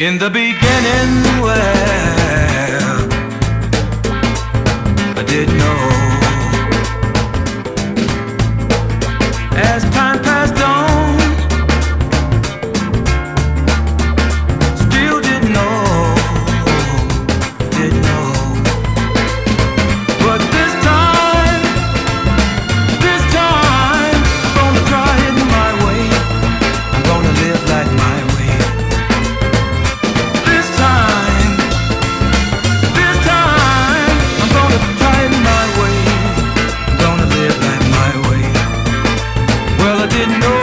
In the beginning, well, I didn't know. As time passed on, still didn't know, didn't know. But this time, I'm gonna try it my way. I'm gonna live like my way. This time, I'm gonna try it my way. I'm gonna live like my way. Well, I didn't know.